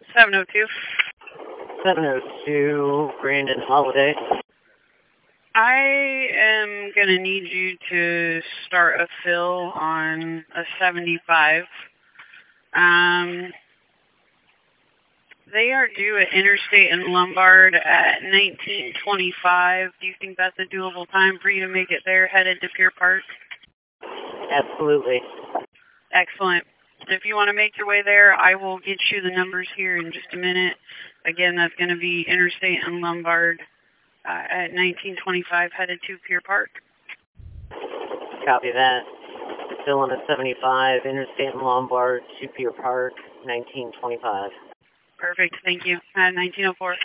702. 702, Brandon Holiday. I am going to need you to start a fill on a 75. They are due at Interstate and Lombard at 1925. Do you think that's a doable time for you to make it there, headed to Pier Park? Absolutely. Excellent. If you want to make your way there, I will get you the numbers here in just a minute. Again, that's going to be Interstate and Lombard at 1925, headed to Pier Park. Copy that. Still on a 75, Interstate and Lombard to Pier Park, 1925. Perfect. Thank you. 1904.